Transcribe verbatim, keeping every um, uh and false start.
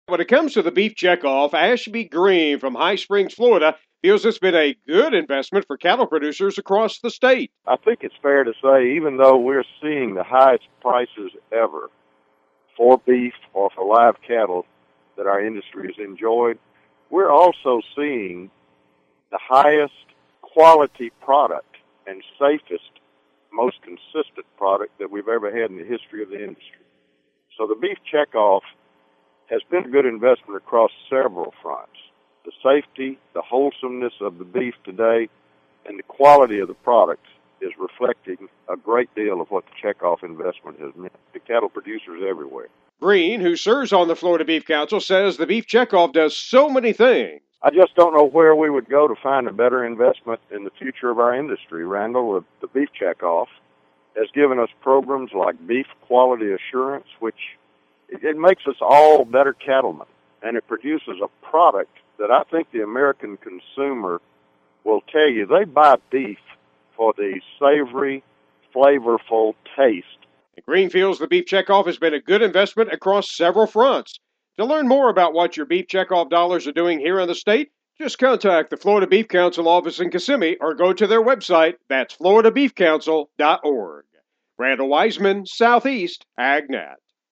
When it comes to the beef checkoff, Ashby Green from High Springs, Florida, feels it's been a good investment for cattle producers across the state. I think it's fair to say, even though we're seeing the highest prices ever for beef or for live cattle that our industry has enjoyed, we're also seeing the highest quality product and safest, most consistent product that we've ever had in the history of the industry. So the beef checkoff has been a good investment across several fronts. The safety, the wholesomeness of the beef today, and the quality of the product is reflecting a great deal of what the checkoff investment has meant to cattle producers everywhere. Green, who serves on the Florida Beef Council, says the beef checkoff does so many things. I just don't know where we would go to find a better investment in the future of our industry, Randall. The beef checkoff has given us programs like Beef Quality Assurance, which it makes us all better cattlemen, and it produces a product that I think the American consumer will tell you they buy beef for the savory, flavorful taste. Green feels the beef checkoff has been a good investment across several fronts. To learn more about what your beef checkoff dollars are doing here in the state, just contact the Florida Beef Council office in Kissimmee or go to their website. That's florida beef council dot org. Randall Wiseman, Southeast AgNet.